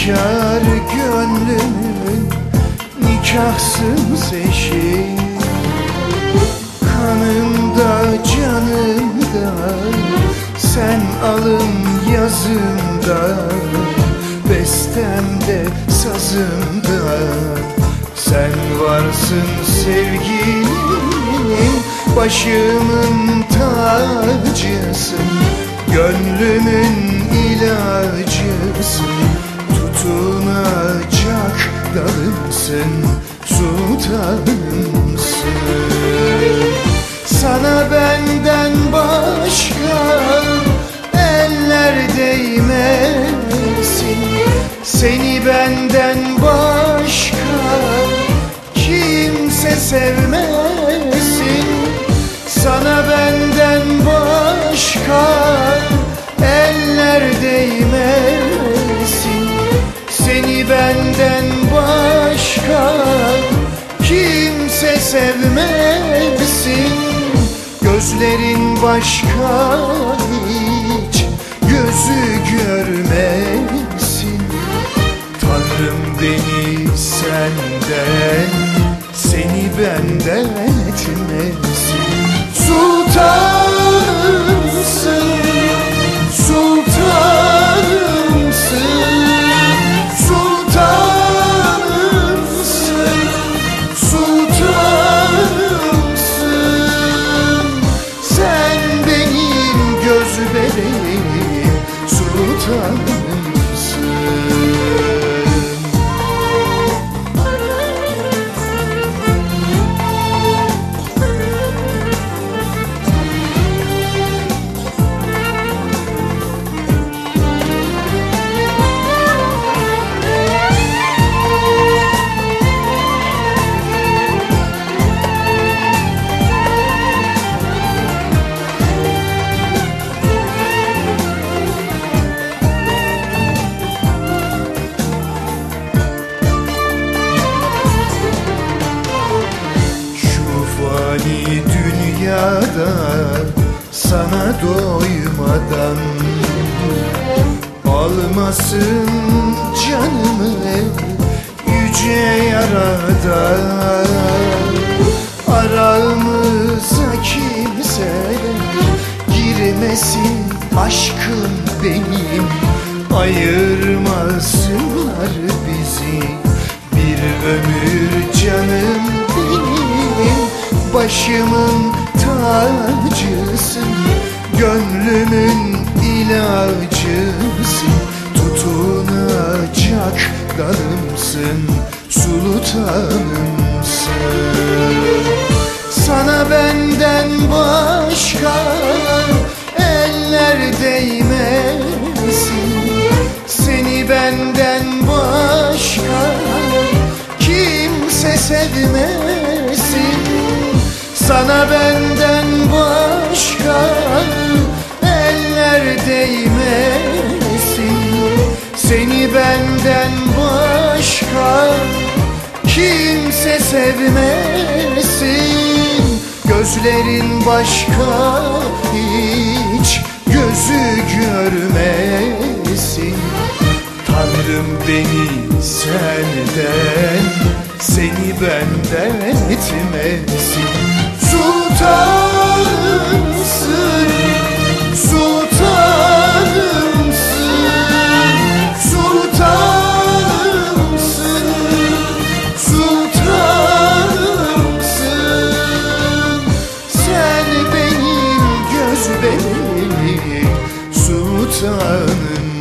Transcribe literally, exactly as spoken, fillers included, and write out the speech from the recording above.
bekar gönlümün nikahsız eşi. Kanımda canımda sen, alın yazımda, bestemde sazımda sen varsın sevgilim. Başımın tacısın, gönlümün ilacısın, tutunacak dalımsın, sultanımsın. Sana benden başka eller değmesin, seni benden başka kimse sevmesin. Sana benden başka eller değmesin, seni benden başka kimse sevmesin. Gözlerin başka hiç gözü görmesin. Tanrım beni senden, seni benden etmesin. Sultanımsın, sultanımsın, sultanımsın, sultanımsın. Sen benim göz bebeğim, sultanımsın. Dünyada sana doymadan almasın canımı yüce Yaradan. Aramıza kimse girmesin, aşkım benim, ayırmasınlar bizi bir ömür canım benim. Başımın tacısın, gönlümün ilacısın, tutunacak dalımsın, sultanımsın. Sana benden başka eller değmesin, seni benden başka kimse sevmesin. Sana benden başka eller değmesin, seni benden başka kimse sevmesin. Gözlerin başka hiç gözü görmesin. Tanrım beni senden, seni benden etmesin. Sultanımsın, sultanımsın, sultanımsın, sultanımsın. Sen benim göz bebeğim, sultanım.